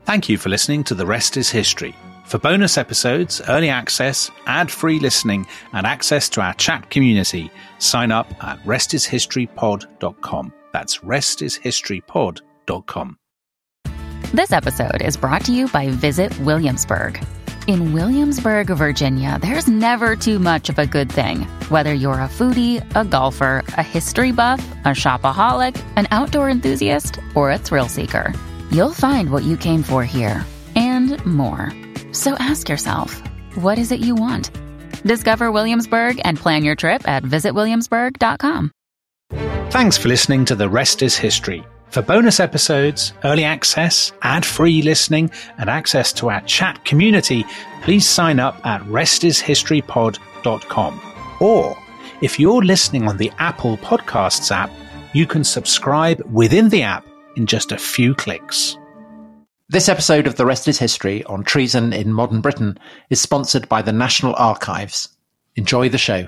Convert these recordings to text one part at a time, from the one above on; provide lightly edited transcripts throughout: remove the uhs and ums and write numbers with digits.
Thank you for listening to The Rest is History. For bonus episodes, early access, ad-free listening, and access to our chat community, sign up at restishistorypod.com. That's restishistorypod.com. This episode is brought to you by Visit Williamsburg. In Williamsburg, Virginia, there's never too much of a good thing. Whether you're a foodie, a golfer, a history buff, a shopaholic, an outdoor enthusiast, or a thrill seeker, you'll find what you came for here and more. So ask yourself, what is it you want? Discover Williamsburg and plan your trip at visitwilliamsburg.com. Thanks for listening to The Rest is History. For bonus episodes, early access, ad-free listening, and access to our chat community, please sign up at restishistorypod.com. Or, if you're listening on the Apple Podcasts app, you can subscribe within the app in just a few clicks. This episode of The Rest is History on treason in modern Britain is sponsored by the National Archives. Enjoy the show.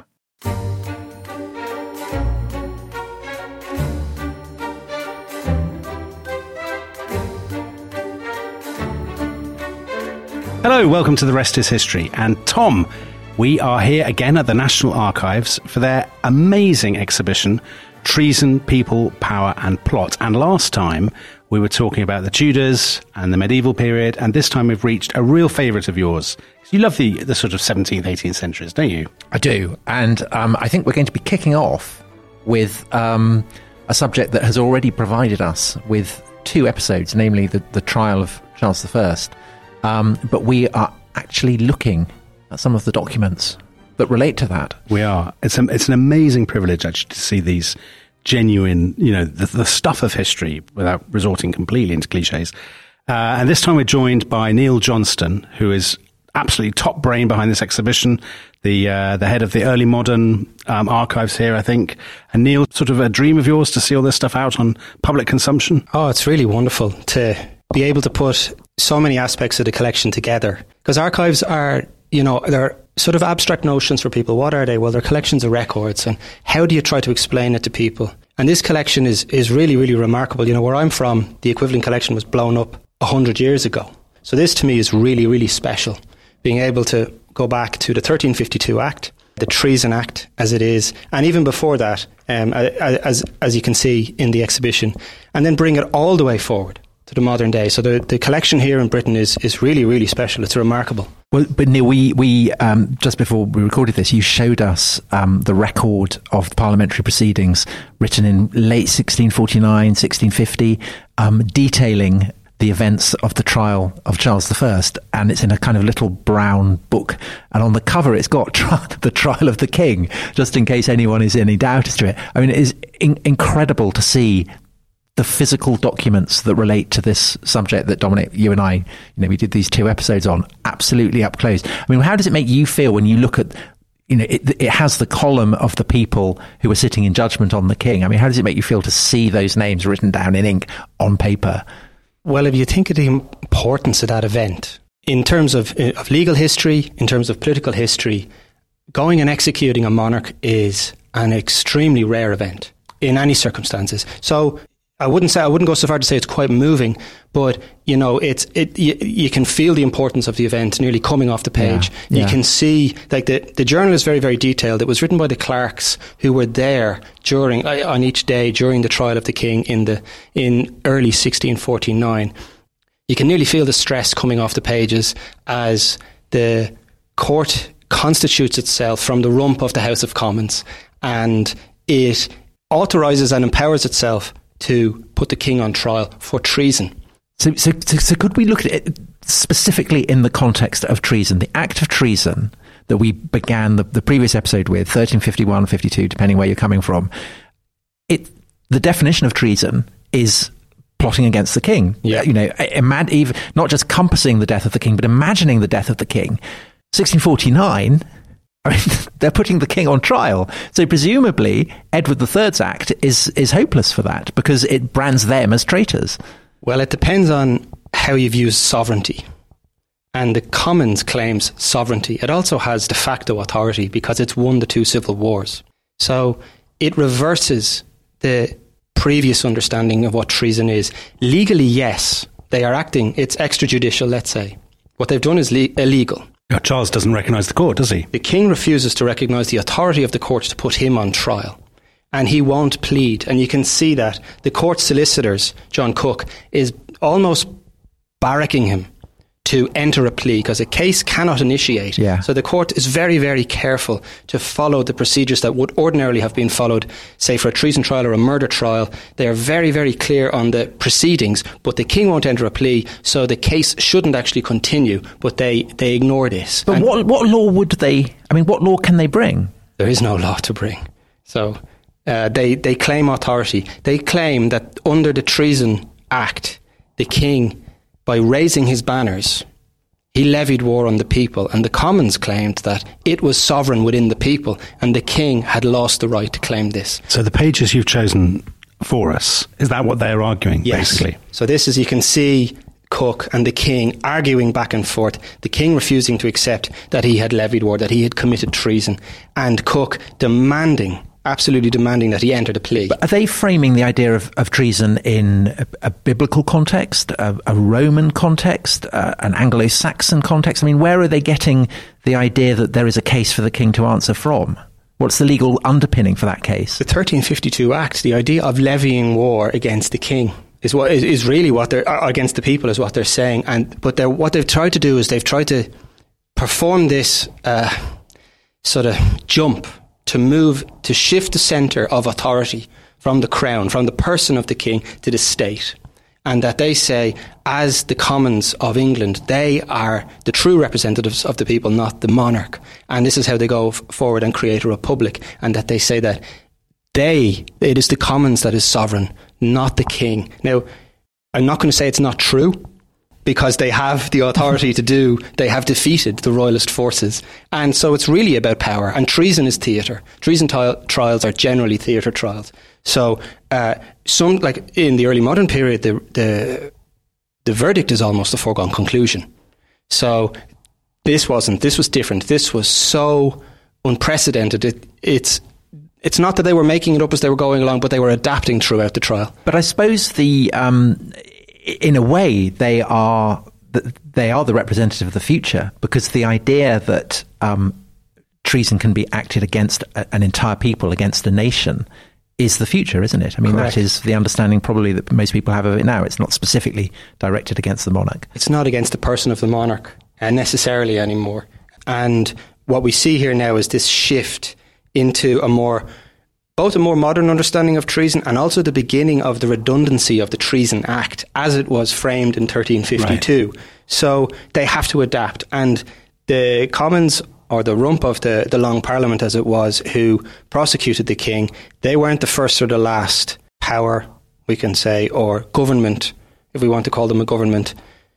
Hello, welcome to The Rest is History. And Tom, we are here again at the National Archives for their amazing exhibition, Treason, People, Power and Plot. And last time we were talking about the Tudors and the medieval period, and this time we've reached a real favourite of yours. You love the sort of 17th, 18th centuries, don't you? I do, and I think we're going to be kicking off with a subject that has already provided us with two episodes, namely the trial of Charles I. But we are actually looking at some of the documents that relate to that. We are. It's an amazing privilege, actually, to see these genuine, the stuff of history without resorting completely into cliches. And this time we're joined by Neil Johnston, who is absolutely top brain behind this exhibition, the head of the early modern archives here, I think. And Neil, sort of a dream of yours to see all this stuff out on public consumption? Oh, it's really wonderful to be able to put so many aspects of the collection together. Because archives are, they're sort of abstract notions for people. What are they? Well, they're collections of records. And how do you try to explain it to people? And this collection is really, really remarkable. Where I'm from, the equivalent collection was blown up 100 years ago. So this to me is really, really special. Being able to go back to the 1352 Act, the Treason Act as it is, and even before that, as you can see in the exhibition, and then bring it all the way forward to the modern day. So the collection here in Britain is really, really special. It's remarkable. Well, but Neil, we just before we recorded this, you showed us the record of the parliamentary proceedings written in late 1649, 1650, detailing the events of the trial of Charles I, and it's in a kind of little brown book. And on the cover, it's got the trial of the king, just in case anyone is in any doubt as to it. I mean, it is incredible to see the physical documents that relate to this subject that, Dominic, you and I, we did these two episodes on, absolutely up close. I mean, how does it make you feel when you look at, it has the column of the people who were sitting in judgment on the king? I mean, how does it make you feel to see those names written down in ink on paper? Well, if you think of the importance of that event, in terms of legal history, in terms of political history, going and executing a monarch is an extremely rare event in any circumstances. So I wouldn't go so far to say it's quite moving, but you can feel the importance of the event nearly coming off the page. Yeah. You can see, like, the journal is very, very detailed. It was written by the clerks who were there on each day during the trial of the king in early 1649. You can nearly feel the stress coming off the pages as the court constitutes itself from the rump of the House of Commons, and it authorises and empowers itself to put the king on trial for treason. So could we look at it specifically in the context of treason, the act of treason that we began the previous episode with, 1351, 52, depending where you're coming from? The definition of treason is plotting against the king. Yeah. Even not just compassing the death of the king, but imagining the death of the king. 1649... I mean, they're putting the king on trial. So presumably, Edward III's Act is hopeless for that because it brands them as traitors. Well, it depends on how you've used sovereignty. And the Commons claims sovereignty. It also has de facto authority because it's won the two civil wars. So it reverses the previous understanding of what treason is. Legally, yes, They are acting, it's extrajudicial, let's say. What they've done is illegal. Charles doesn't recognise the court, does he? The king refuses to recognise the authority of the court to put him on trial. And he won't plead. And you can see that the court solicitors, John Cook, is almost barracking him to enter a plea because a case cannot initiate. Yeah. So the court is very, very careful to follow the procedures that would ordinarily have been followed, say, for a treason trial or a murder trial. They are very, very clear on the proceedings, but the king won't enter a plea, so the case shouldn't actually continue, but they ignore this. But what law would they... I mean, what law can they bring? There is no law to bring. So they claim authority. They claim that under the Treason Act, the king, by raising his banners, he levied war on the people, and the Commons claimed that it was sovereign within the people, and the king had lost the right to claim this. So the pages you've chosen for us, is that what they're arguing, basically? So this is, you can see Cook and the king arguing back and forth, the king refusing to accept that he had levied war, that he had committed treason, and Cook absolutely demanding that he enter the plea. But are they framing the idea of treason in a biblical context, a Roman context, an Anglo-Saxon context? I mean, where are they getting the idea that there is a case for the king to answer from? What's the legal underpinning for that case? The 1352 Act, the idea of levying war against the king is really what they're against the people, is what they're saying. But what they've tried to do is they've tried to perform this sort of jump to shift the centre of authority from the crown, from the person of the king, to the state. And that they say, as the Commons of England, they are the true representatives of the people, not the monarch. And this is how they go forward and create a republic. And that they say that it is the Commons that is sovereign, not the king. Now, I'm not going to say it's not true, because they have the authority they have defeated the royalist forces. And so it's really about power. And treason is theatre. Treason trials are generally theatre trials. So like in the early modern period, the verdict is almost a foregone conclusion. So this was different. This was so unprecedented. It's not that they were making it up as they were going along, but they were adapting throughout the trial. But I suppose in a way, they are the representative of the future, because the idea that treason can be acted against an entire people, against a nation, is the future, isn't it? I mean, Correct. That is the understanding probably that most people have of it now. It's not specifically directed against the monarch. It's not against the person of the monarch necessarily anymore. And what we see here now is this shift into both a more modern understanding of treason and also the beginning of the redundancy of the Treason Act as it was framed in 1352. Right. So they have to adapt. And the Commons, or the rump of the Long Parliament as it was, who prosecuted the king, they weren't the first or the last power, we can say, or government, if we want to call them a government,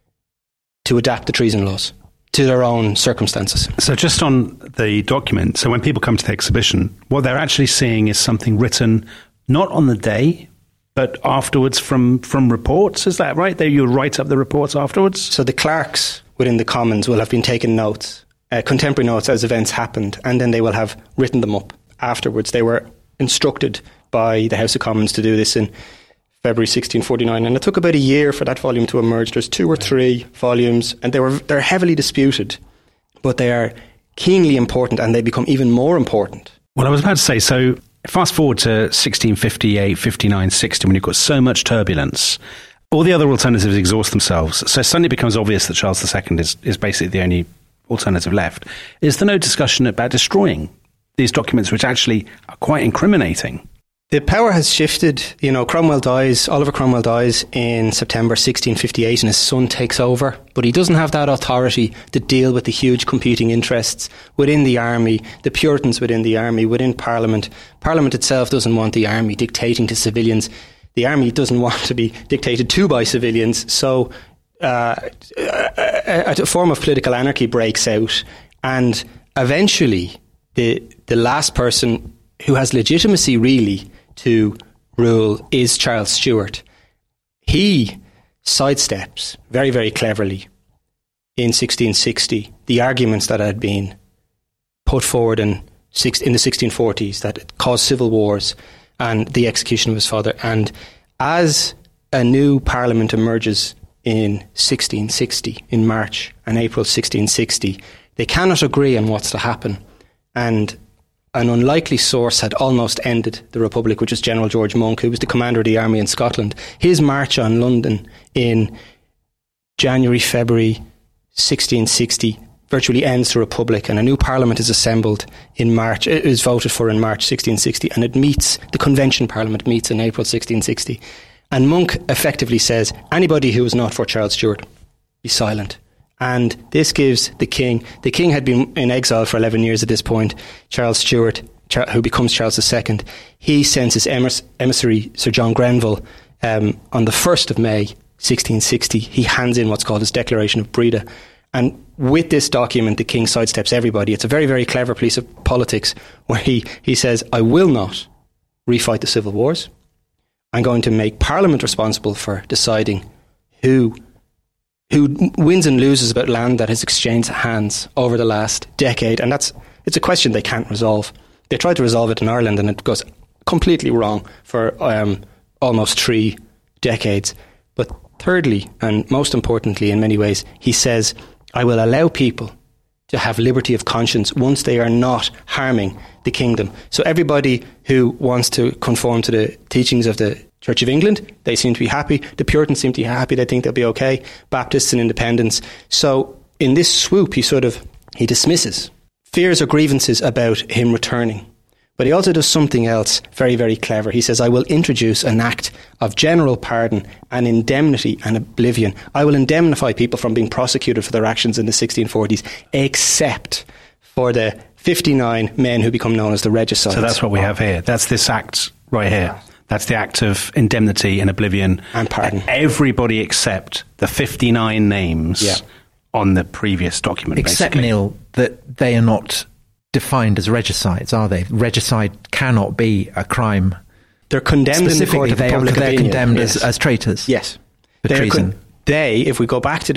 to adapt the treason laws to their own circumstances. So just on the document, so when people come to the exhibition, what they're actually seeing is something written not on the day, but afterwards from reports, is that right? You write up the reports afterwards? So the clerks within the Commons will have been taking notes, contemporary notes as events happened, and then they will have written them up afterwards. They were instructed by the House of Commons to do this in February 1649, and it took about a year for that volume to emerge. There's 2 or 3 volumes, and they're heavily disputed, but they are keenly important, and they become even more important. Well, I was about to say, so fast forward to 1658, 59, 60, when you've got so much turbulence, all the other alternatives exhaust themselves. So suddenly it becomes obvious that Charles II is basically the only alternative left. Is there no discussion about destroying these documents, which actually are quite incriminating? The power has shifted. Oliver Cromwell dies in September 1658, and his son takes over. But he doesn't have that authority to deal with the huge competing interests within the army, the Puritans within the army, within Parliament. Parliament itself doesn't want the army dictating to civilians. The army doesn't want to be dictated to by civilians. So a form of political anarchy breaks out. And eventually, the last person who has legitimacy, really, to rule is Charles Stuart. He sidesteps very, very cleverly in 1660 the arguments that had been put forward in the 1640s that caused civil wars and the execution of his father. And as a new parliament emerges in 1660, in March and April 1660. They cannot agree on what's to happen. And an unlikely source had almost ended the Republic, which was General George Monk, who was the commander of the army in Scotland. His march on London in January, February 1660 virtually ends the Republic, and a new parliament is assembled in March. It is voted for in March 1660, and the Convention Parliament meets in April 1660. And Monk effectively says, anybody who is not for Charles Stuart, be silent. And this gives the king had been in exile for 11 years at this point. Charles Stuart, who becomes Charles II, he sends his emissary, Sir John Grenville, on the 1st of May 1660. He hands in what's called his Declaration of Breda. And with this document, the king sidesteps everybody. It's a very, very clever piece of politics where he says, I will not refight the civil wars. I'm going to make Parliament responsible for deciding who wins and loses about land that has exchanged hands over the last decade. And it's a question they can't resolve. They tried to resolve it in Ireland and it goes completely wrong for almost 3 decades. But thirdly, and most importantly in many ways, he says, I will allow people to have liberty of conscience once they are not harming the kingdom. So everybody who wants to conform to the teachings of the Church of England, they seem to be happy. The Puritans seem to be happy. They think they'll be okay. Baptists and Independents. So in this swoop, he dismisses fears or grievances about him returning. But he also does something else very, very clever. He says, I will introduce an act of general pardon and indemnity and oblivion. I will indemnify people from being prosecuted for their actions in the 1640s, except for the 59 men who become known as the regicides. So that's what we have here. That's this act right here. That's the act of indemnity and oblivion. And pardon. Everybody except the 59 names on the previous document, except, basically. Neil, that they are not defined as regicides, are they? Regicide cannot be a crime. They're condemned in the court of public opinion. They're condemned as traitors. Yes. For treason. If we go back to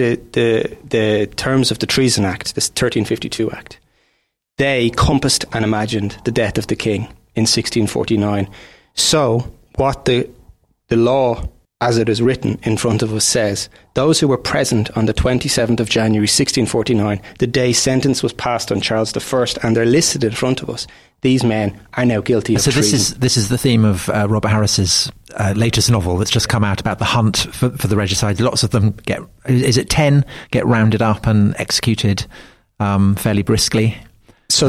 the terms of the Treason Act, this 1352 Act, they compassed and imagined the death of the king in 1649. So what the law, as it is written in front of us, says, those who were present on the 27th of January 1649, the day sentence was passed on Charles I, and they're listed in front of us, these men are now guilty of treason. So this is the theme of Robert Harris's latest novel that's just come out about the hunt for the regicides. Lots of them get rounded up and executed fairly briskly. So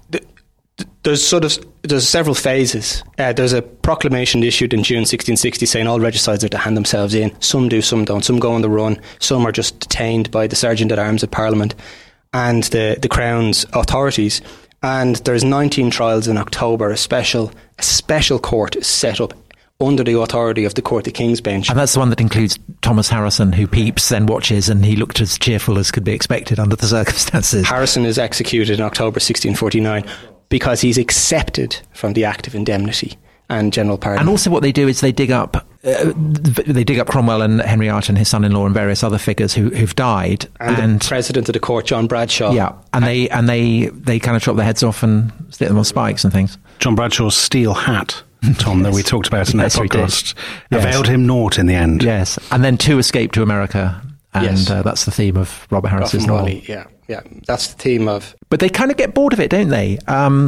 there's several phases. There's a proclamation issued in June 1660 saying all regicides are to hand themselves in. Some do, some don't. Some go on the run. Some are just detained by the Sergeant at Arms at Parliament and the Crown's authorities. And there's 19 trials in October. A special court is set up under the authority of the Court of King's Bench. And that's the one that includes Thomas Harrison, who peeps, then watches, and he looked as cheerful as could be expected under the circumstances. Harrison is executed in October 1649 because he's accepted from the Act of Indemnity and General Pardon. And also what they do is they dig up Cromwell and Henrietta and his son-in-law and various other figures who've died. And the President of the Court, John Bradshaw. Yeah, and they kind of chop their heads off and stick them on spikes and things. John Bradshaw's steel hat, Tom, that we talked about in that podcast, availed Yes. him naught in the end. Yes, and then 2 escaped to America, and that's the theme of Robert Harris's novel. Yeah, that's the theme of... But they kind of get bored of it, don't they?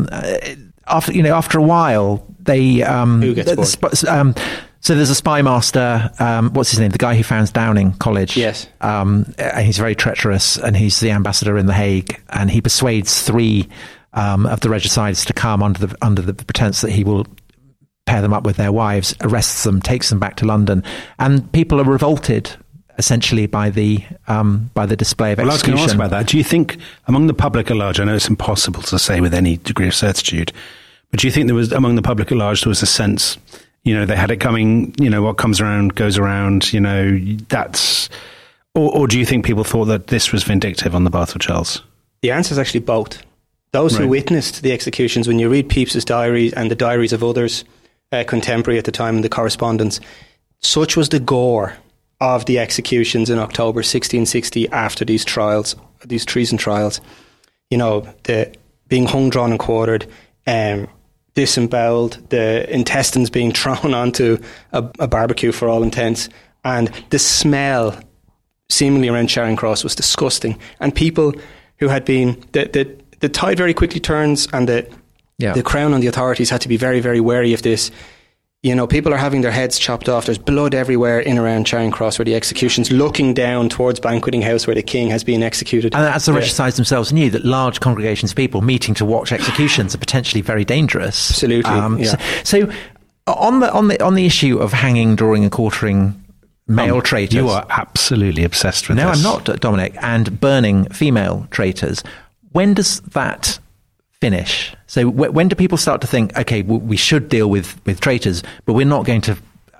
After a while, they... Who gets bored? So there's a spy master, what's his name? The guy who founds Downing College. Yes. And he's very treacherous, and he's the ambassador in The Hague, and he persuades 3 of the regicides to come under the pretense that he will pair them up with their wives, arrests them, takes them back to London, and people are revolted essentially by the display of execution. Well, I was going to ask about that. Do you think among the public at large, I know it's impossible to say with any degree of certitude, but do you think there was, among the public at large, there was a sense, they had it coming, what comes around goes around, that's... Or do you think people thought that this was vindictive on the part of Charles? The answer is actually both. Those who witnessed the executions, when you read Pepys's diaries and the diaries of others contemporary at the time in the correspondence, such was the gore of the executions in October 1660 after these trials, these treason trials, the being hung, drawn and quartered, disemboweled, the intestines being thrown onto a barbecue for all intents, and the smell seemingly around Charing Cross was disgusting. And people who had been... The tide very quickly turns, and the Crown and the authorities had to be very, very wary of this. You know, people are having their heads chopped off. There's blood everywhere in around Charing Cross where the execution's, looking down towards Banqueting House where the King has been executed. And as the regicides themselves knew, that large congregations of people meeting to watch executions are potentially very dangerous. Absolutely. So on the issue of hanging, drawing and quartering male traitors... You are absolutely obsessed with this. No, I'm not, Dominic. And burning female traitors. When does that finish? So when do people start to think, okay, we should deal with traitors, but we're not going to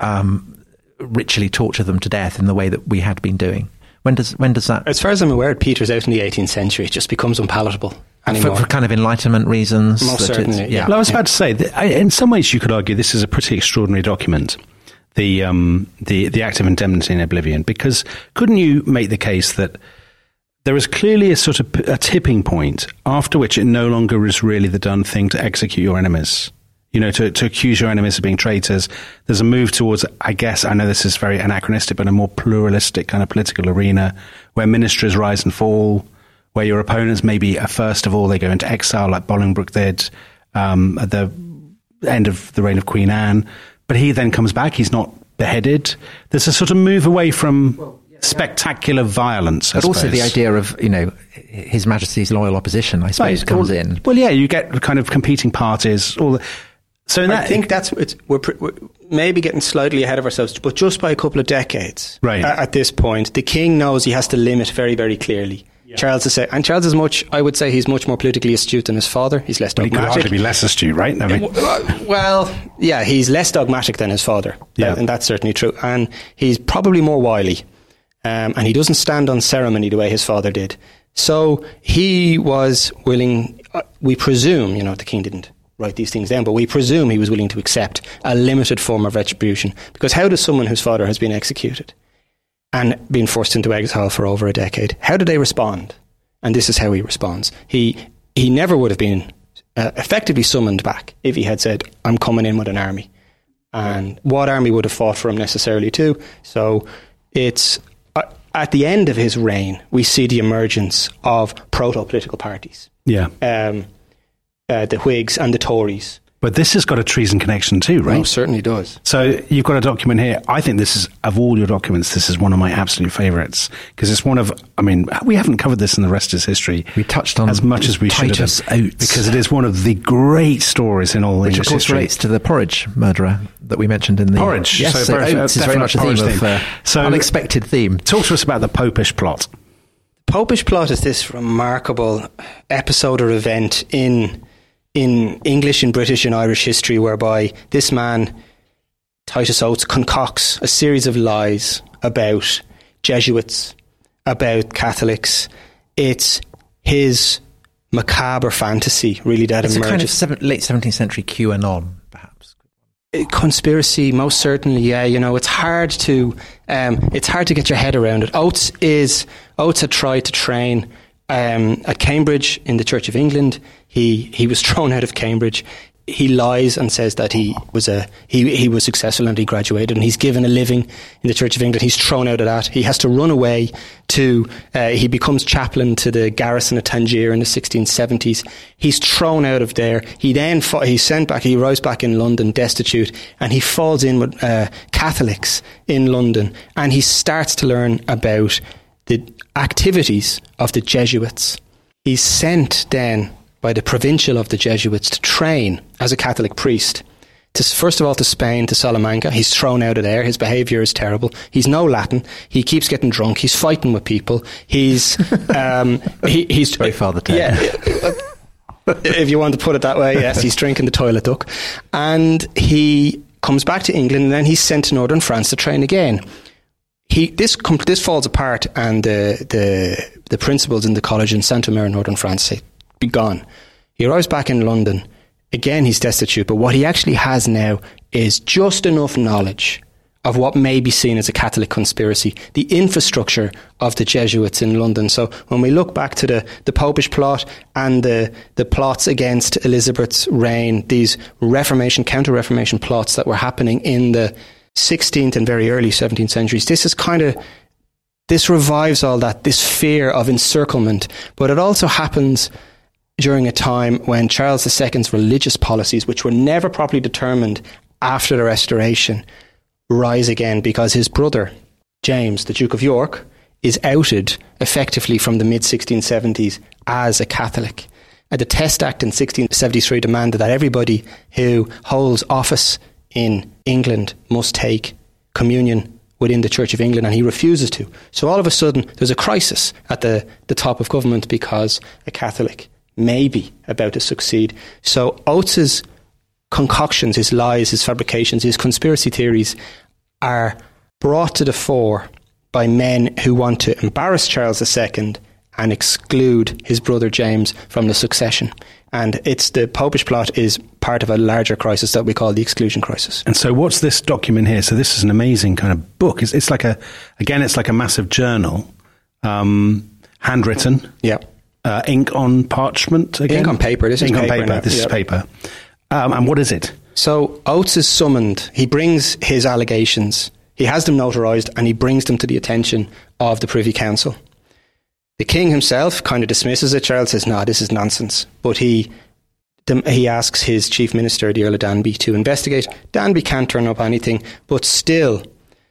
ritually torture them to death in the way that we had been doing? When does that... As far as I'm aware, it peters out in the 18th century. It just becomes unpalatable anymore. For kind of Enlightenment reasons? Most certainly, yeah. Well, I was about to say, in some ways you could argue this is a pretty extraordinary document, the Act of Indemnity and Oblivion, because couldn't you make the case that there is clearly a sort of a tipping point after which it no longer is really the done thing to execute your enemies, you know, to accuse your enemies of being traitors. There's a move towards, I guess, I know this is very anachronistic, but a more pluralistic kind of political arena where ministries rise and fall, where your opponents maybe first of all they go into exile like Bolingbroke did at the end of the reign of Queen Anne, but he then comes back, he's not beheaded. There's a sort of move away from spectacular violence, but also the idea of, you know, His Majesty's loyal opposition, I suppose, comes in. Well, yeah, you get kind of competing parties. So I think we're maybe getting slightly ahead of ourselves, but just by a couple of decades, right? At this point, the King knows he has to limit very, very clearly. Yeah. Charles is I would say he's much more politically astute than his father. He's less dogmatic. He could hardly be less astute, right? I mean, well, yeah, he's less dogmatic than his father, and that's certainly true. And he's probably more wily. And he doesn't stand on ceremony the way his father did. So he was willing, we presume, you know, the King didn't write these things down, but we presume he was willing to accept a limited form of retribution. Because how does someone whose father has been executed and been forced into exile for over a decade, how do they respond? And this is how he responds. He never would have been effectively summoned back if he had said, I'm coming in with an army. And what army would have fought for him necessarily too? So it's... At the end of his reign, we see the emergence of proto-political parties. Yeah. The Whigs and the Tories. But this has got a treason connection too, right? Oh, certainly does. So you've got a document here. I think this is, of all your documents, this is one of my absolute favourites. Because it's one of, I mean, we haven't covered this in the rest of his history. We touched on as much as we should have. Because it is one of the great stories in all English history. Which of course relates to the Porridge murderer that we mentioned in the... Porridge. Yes, so Oates is very much a theme of unexpected theme. Talk to us about the Popish plot. The Popish plot is this remarkable episode or event in English and British and Irish history whereby this man, Titus Oates, concocts a series of lies about Jesuits, about Catholics. It's his macabre fantasy, really, that emerges. It's a kind of late 17th century QAnon, perhaps. Conspiracy, most certainly, yeah. You know, it's hard to get your head around it. Oates had tried to train at Cambridge in the Church of England. He was thrown out of Cambridge. He lies and says that he was successful and he graduated and he's given a living in the Church of England. He's thrown out of that. He has to run away to, he becomes chaplain to the garrison of Tangier in the 1670s. He's thrown out of there. He's sent back, he arrives back in London destitute, and he falls in with Catholics in London, and he starts to learn about the activities of the Jesuits. He's sent then by the provincial of the Jesuits to train as a Catholic priest. First of all to Spain, to Salamanca. He's thrown out of there. His behaviour is terrible. He's no Latin. He keeps getting drunk. He's fighting with people. He's very Father Ted. Yeah, if you want to put it that way, yes. He's drinking the toilet duck, and he comes back to England, and then he's sent to northern France to train again. This falls apart, and the principals in the college in Saint-Omer, northern France, say, be gone. He arrives back in London. Again, he's destitute, but what he actually has now is just enough knowledge of what may be seen as a Catholic conspiracy, the infrastructure of the Jesuits in London. So when we look back to the Popish plot and the plots against Elizabeth's reign, these Reformation, counter-Reformation plots that were happening in the 16th and very early 17th centuries, this is kind of this revives all that, this fear of encirclement. But it also happens during a time when Charles II's religious policies, which were never properly determined after the Restoration, rise again, because his brother, James, the Duke of York, is outed effectively from the mid-1670s as a Catholic. The Test Act in 1673 demanded that everybody who holds office in England must take communion within the Church of England, and he refuses to. So all of a sudden, there's a crisis at the top of government because a Catholic may be about to succeed. So Oates's concoctions, his lies, his fabrications, his conspiracy theories are brought to the fore by men who want to embarrass Charles II and exclude his brother James from the succession. And it's the Popish plot is part of a larger crisis that we call the exclusion crisis. And so what's this document here? So this is an amazing kind of book. It's like a massive journal, handwritten. Yeah. Ink on parchment again? Ink on paper. This is ink paper. On paper. Now. This is paper. And what is it? So Oates is summoned. He brings his allegations. He has them notarised and he brings them to the attention of the Privy Council. The king himself kind of dismisses it. Charles says, no, this is nonsense. But he asks his chief minister, the Earl of Danby, to investigate. Danby can't turn up anything, but still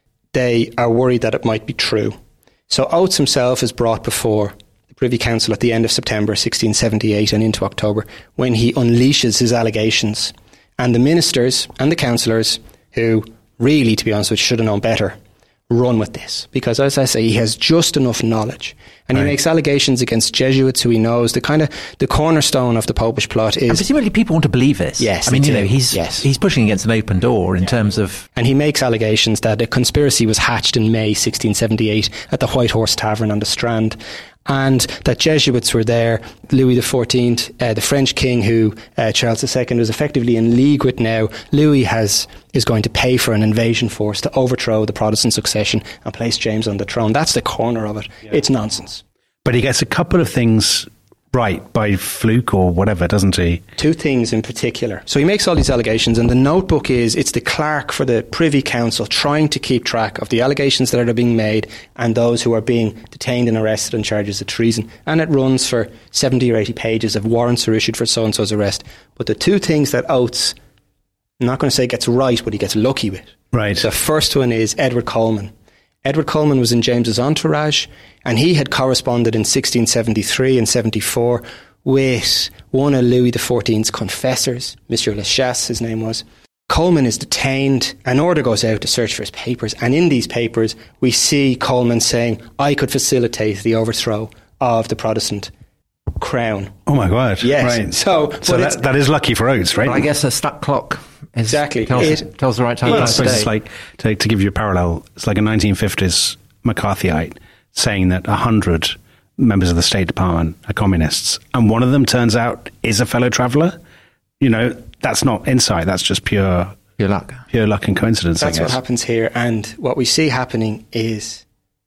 they are worried that it might be true. So Oates himself is brought before the Privy Council at the end of September 1678 and into October, when he unleashes his allegations. And the ministers and the councillors, who really, to be honest with you, should have known better, run with this. Because, as I say, he has just enough knowledge. And he makes allegations against Jesuits who he knows. The cornerstone of the Popish plot is... And presumably people want to believe this. Yes. I mean, he's pushing against an open door in terms of... And he makes allegations that a conspiracy was hatched in May 1678 at the White Horse Tavern on the Strand, and that Jesuits were there. Louis XIV, the French king who Charles II is effectively in league with now, Louis is going to pay for an invasion force to overthrow the Protestant succession and place James on the throne. That's the corner of it. Yeah. It's nonsense. But he gets a couple of things right by fluke or whatever, doesn't he? Two things in particular. So he makes all these allegations, and the notebook it's the clerk for the Privy Council trying to keep track of the allegations that are being made and those who are being detained and arrested on charges of treason. And it runs for 70 or 80 pages of warrants are issued for so-and-so's arrest. But the two things that Oates, I'm not going to say gets right, but he gets lucky with. Right. The first one is Edward Coleman. Edward Coleman was in James's entourage, and he had corresponded in 1673 and 74 with one of Louis XIV's confessors, Monsieur Lachasse, his name was. Coleman is detained. An order goes out to search for his papers, and in these papers we see Coleman saying, I could facilitate the overthrow of the Protestant crown. Oh my God. Yes. Right. So that is lucky for Oates, right? I guess a stuck clock exactly tells the right time. Well, I suppose it's like, to give you a parallel, it's like a 1950s McCarthyite saying that 100 members of the State Department are communists, and one of them turns out is a fellow traveller. You know, that's not insight, that's just pure luck. Pure luck and coincidence, That's I guess. what happens here. And what we see happening is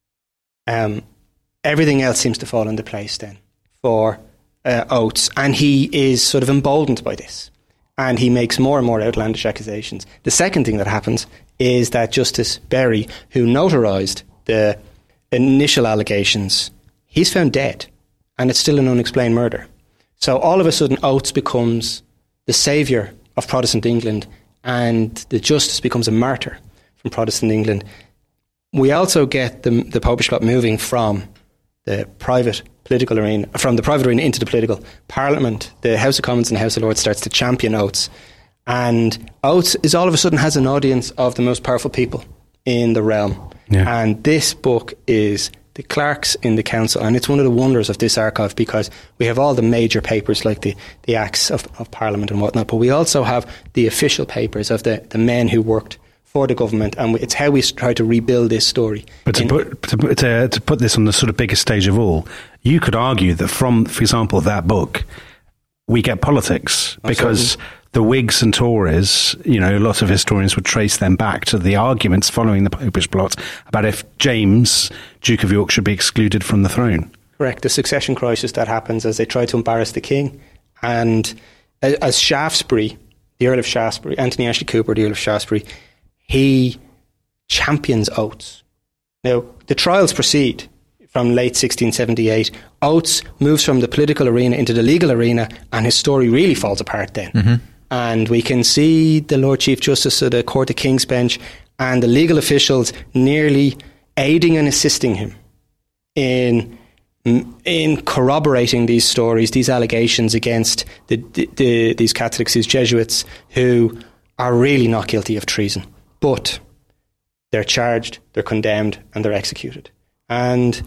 everything else seems to fall into place then for Oates, and he is sort of emboldened by this. And he makes more and more outlandish accusations. The second thing that happens is that Justice Berry, who notarised the initial allegations, he's found dead, and it's still an unexplained murder. So all of a sudden Oates becomes the saviour of Protestant England, and the justice becomes a martyr from Protestant England. We also get the Popish plot moving from the private political arena, from the private arena into the political. Parliament, the House of Commons and the House of Lords starts to champion Oates, and Oates is all of a sudden has an audience of the most powerful people in the realm. Yeah. And this book is the clerks in the council, and it's one of the wonders of this archive, because we have all the major papers like the acts of Parliament and whatnot, but we also have the official papers of the men who worked for the government, and it's how we try to rebuild this story. But to put this on the sort of biggest stage of all, you could argue that from, for example, that book, we get politics, because the Whigs and Tories, you know, a lot of historians would trace them back to the arguments following the Popish plot about if James, Duke of York, should be excluded from the throne. Correct. The succession crisis that happens as they try to embarrass the king. And as Shaftesbury, the Earl of Shaftesbury, Anthony Ashley Cooper, the Earl of Shaftesbury, he champions Oates Now, the trials proceed from late 1678. Oates moves from the political arena into the legal arena, and his story really falls apart then. Mm-hmm. And we can see the Lord Chief Justice of the Court of King's Bench and the legal officials nearly aiding and assisting him in corroborating these stories, these allegations against these Catholics, these Jesuits, who are really not guilty of treason. But they're charged, they're condemned, and they're executed. And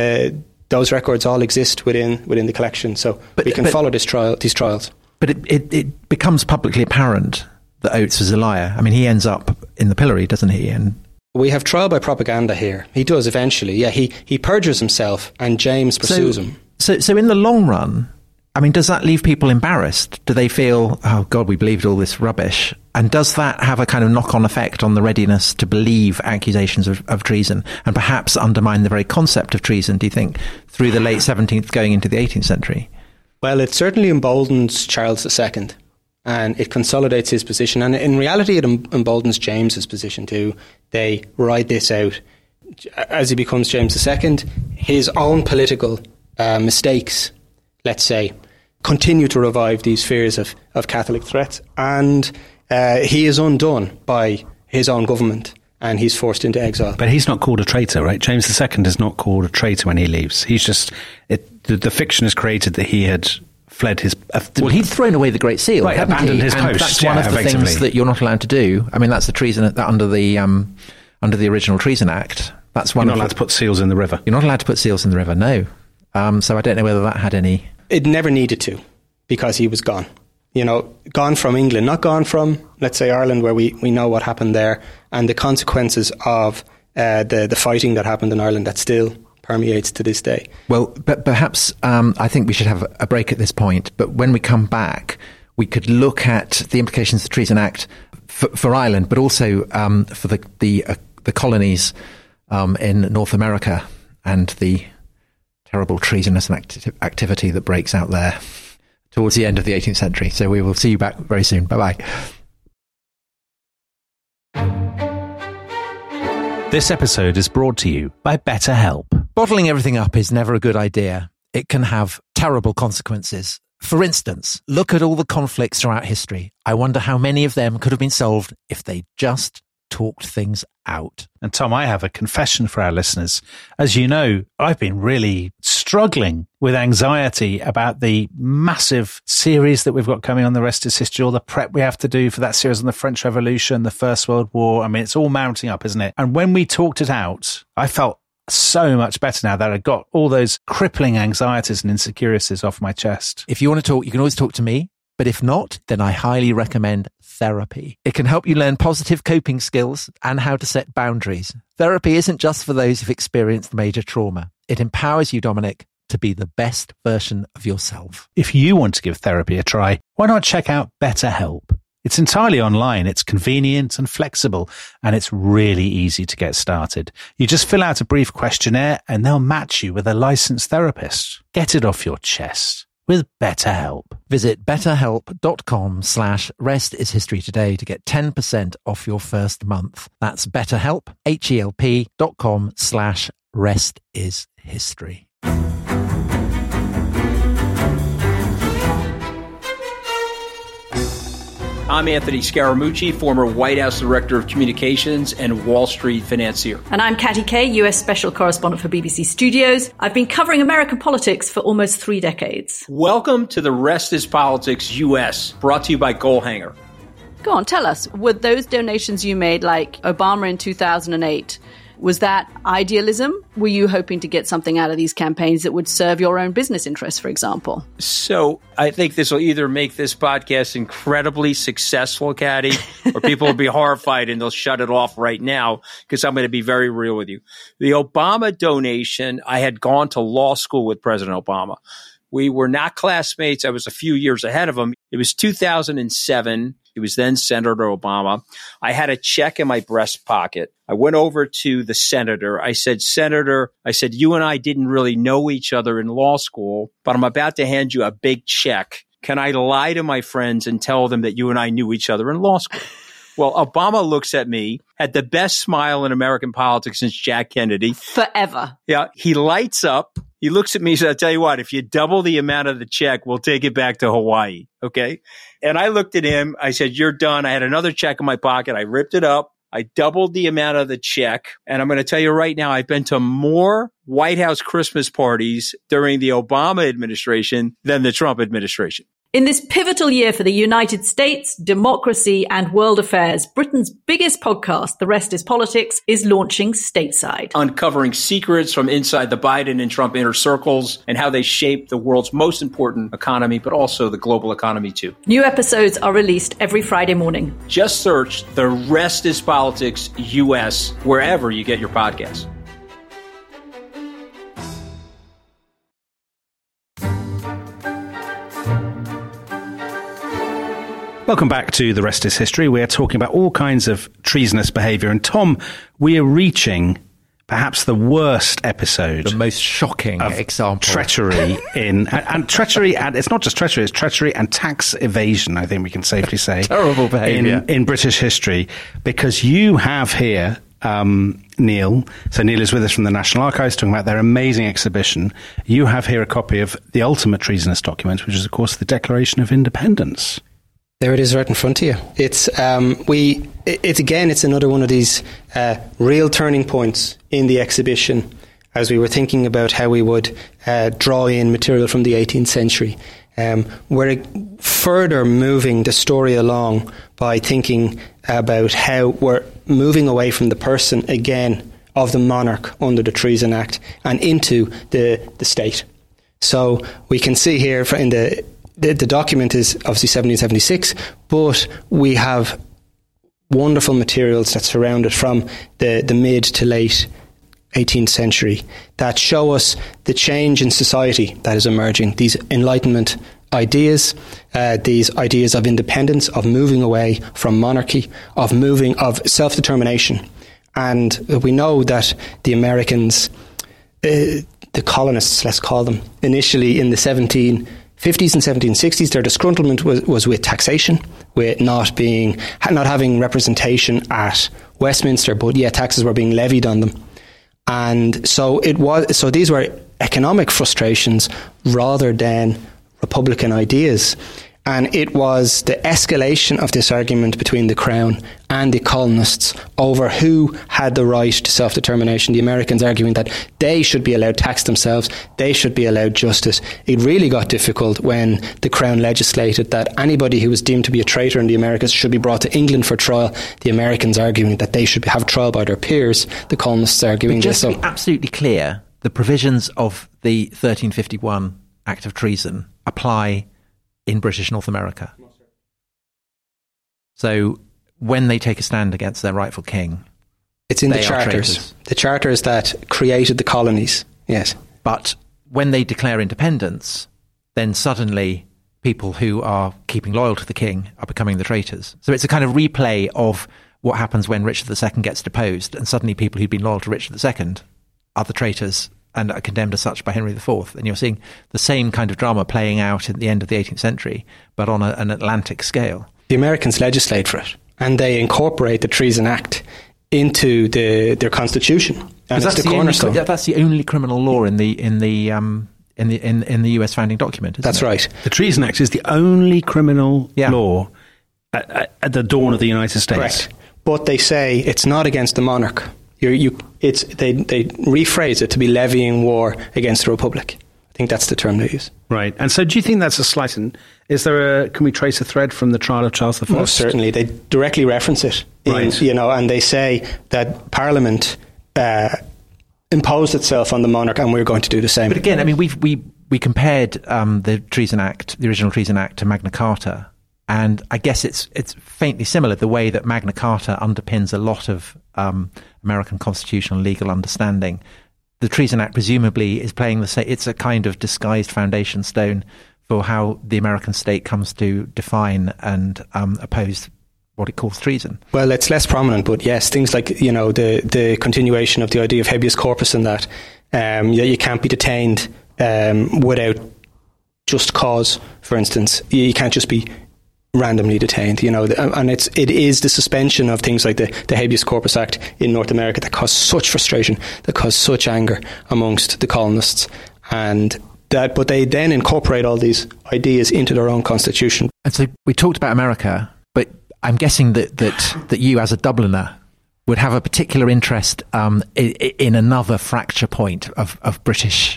those records all exist within the collection, so we can follow these trials. But it becomes publicly apparent that Oates was a liar. I mean, he ends up in the pillory, doesn't he? And we have trial by propaganda here. He does eventually. Yeah, he perjures himself, and James pursues him. So in the long run, I mean, does that leave people embarrassed? Do they feel, oh God, we believed all this rubbish? And does that have a kind of knock-on effect on the readiness to believe accusations of treason, and perhaps undermine the very concept of treason, do you think, through the late 17th going into the 18th century? Well, it certainly emboldens Charles II, and it consolidates his position. And in reality, it emboldens James's position too. They ride this out. As he becomes James II, his own political mistakes, let's say, continue to revive these fears of Catholic threats. And he is undone by his own government, and he's forced into exile. But he's not called a traitor, right? James II is not called a traitor when he leaves. He's just... The fiction is created that he had fled his... well, he'd thrown away the Great Seal, right, abandoned his post. That's one of the things that you're not allowed to do. I mean, that's the treason under the original Treason Act. That's one. You're not allowed to put seals in the river. You're not allowed to put seals in the river, no. So I don't know whether that had any... It never needed to, because he was gone. You know, gone from England, not gone from, let's say, Ireland, where we know what happened there, and the consequences of the fighting that happened in Ireland that still permeates to this day. Well, but perhaps I think we should have a break at this point, but when we come back, we could look at the implications of the Treason Act for Ireland, but also for the colonies in North America, and the terrible treasonous activity that breaks out there towards the end of the 18th century. So we will see you back very soon. Bye-bye. This episode is brought to you by BetterHelp. Bottling everything up is never a good idea. It can have terrible consequences. For instance, look at all the conflicts throughout history. I wonder how many of them could have been solved if they just talked things out. And Tom, I have a confession for our listeners. As you know, I've been really struggling with anxiety about the massive series that we've got coming on The Rest is History, all the prep we have to do for that series on the French Revolution, the First World War. I mean, it's all mounting up, isn't it? And when we talked it out, I felt so much better now that I got all those crippling anxieties and insecurities off my chest. If you want to talk, you can always talk to me. But if not, then I highly recommend therapy. It can help you learn positive coping skills and how to set boundaries. Therapy isn't just for those who've experienced major trauma. It empowers you, Dominic, to be the best version of yourself. If you want to give therapy a try, why not check out BetterHelp? It's entirely online, it's convenient and flexible, and it's really easy to get started. You just fill out a brief questionnaire and they'll match you with a licensed therapist. Get it off your chest with BetterHelp. Visit betterhelp.com/restishistory today to get 10% off your first month. That's BetterHelp, HELP.com/restishistory. I'm Anthony Scaramucci, former White House Director of Communications and Wall Street financier. And I'm Katty Kay, US Special Correspondent for BBC Studios. I've been covering American politics for almost 3 decades. Welcome to The Rest is Politics US, brought to you by Goalhanger. Go on, tell us, were those donations you made, like Obama in 2008, was that idealism? Were you hoping to get something out of these campaigns that would serve your own business interests, for example? So I think this will either make this podcast incredibly successful, Katty, or people will be horrified and they'll shut it off right now, because I'm going to be very real with you. The Obama donation, I had gone to law school with President Obama. We were not classmates. I was a few years ahead of him. It was 2007. He was then Senator Obama. I had a check in my breast pocket. I went over to the senator. I said, Senator, you and I didn't really know each other in law school, but I'm about to hand you a big check. Can I lie to my friends and tell them that you and I knew each other in law school? Well, Obama looks at me, had the best smile in American politics since Jack Kennedy. Forever. Yeah. He lights up. He looks at me and says, I'll tell you what, if you double the amount of the check, we'll take it back to Hawaii. Okay. And I looked at him. I said, you're done. I had another check in my pocket. I ripped it up. I doubled the amount of the check. And I'm going to tell you right now, I've been to more White House Christmas parties during the Obama administration than the Trump administration. In this pivotal year for the United States, democracy, and world affairs, Britain's biggest podcast, The Rest is Politics, is launching stateside. Uncovering secrets from inside the Biden and Trump inner circles and how they shape the world's most important economy, but also the global economy too. New episodes are released every Friday morning. Just search The Rest is Politics US wherever you get your podcasts. Welcome back to The Rest is History. We are talking about all kinds of treasonous behaviour. And Tom, we are reaching perhaps the worst episode. The most shocking example. Treachery and treachery, and it's not just treachery, it's treachery and tax evasion, I think we can safely say. Terrible behaviour. In British history, because you have here Neil. So Neil is with us from the National Archives talking about their amazing exhibition. You have here a copy of the ultimate treasonous document, which is, of course, the Declaration of Independence. There it is, right in front of you. It's it's another one of these real turning points in the exhibition, as we were thinking about how we would draw in material from the 18th century. We're further moving the story along by thinking about how we're moving away from the person again of the monarch under the Treason Act and into the state. So we can see here in the document is obviously 1776, but we have wonderful materials that surround it from the mid to late 18th century that show us the change in society that is emerging. These Enlightenment ideas, these ideas of independence, of moving away from monarchy, of self-determination. And we know that the Americans, the colonists, let's call them, initially in the 1750s and 1760s, their disgruntlement was with taxation, with not having representation at Westminster, but yet taxes were being levied on them. And so these were economic frustrations rather than Republican ideas. And it was the escalation of this argument between the Crown and the colonists over who had the right to self-determination. The Americans arguing that they should be allowed tax themselves, they should be allowed justice. It really got difficult when the Crown legislated that anybody who was deemed to be a traitor in the Americas should be brought to England for trial. The Americans arguing that they should have trial by their peers. The colonists arguing this. Just to be absolutely clear, the provisions of the 1351 Act of Treason apply in British North America. So when they take a stand against their rightful king, it's in the charters. The charters that created the colonies, yes. But when they declare independence, then suddenly people who are keeping loyal to the king are becoming the traitors. So it's a kind of replay of what happens when Richard II gets deposed, and suddenly people who've been loyal to Richard II are the traitors and are condemned as such by Henry IV. And you're seeing the same kind of drama playing out at the end of the 18th century, but on an Atlantic scale. The Americans legislate for it, and they incorporate the Treason Act into their constitution. And it's the cornerstone. That's the only criminal law in the US founding document, isn't it? That's right. The Treason Act is the only criminal law at the dawn of the United States. Correct. But they say it's not against the monarch. They rephrase it to be levying war against the Republic. I think that's the term they use. Right. And so do you think that's a slight... Can we trace a thread from the trial of Charles I? Most certainly. They directly reference it. Right. And they say that Parliament imposed itself on the monarch, and we're going to do the same. But again, I mean, we compared the Treason Act, the original Treason Act, to Magna Carta, and I guess it's faintly similar, the way that Magna Carta underpins a lot of American constitutional legal understanding. The Treason Act presumably is playing the same. It's a kind of disguised foundation stone for how the American state comes to define and oppose what it calls treason. Well, it's less prominent, but yes, things like the continuation of the idea of habeas corpus and that you can't be detained without just cause. For instance, you can't just be randomly detained, and it is the suspension of things like the Habeas Corpus Act in North America that caused such frustration, that caused such anger amongst the colonists, but they then incorporate all these ideas into their own constitution. And so we talked about America, but I'm guessing that you, as a Dubliner, would have a particular interest in another fracture point of British,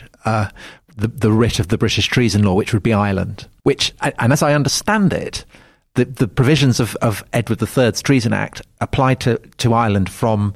the writ of the British treason law, which would be Ireland. Which, and as I understand it, the provisions of Edward III's Treason Act applied to Ireland from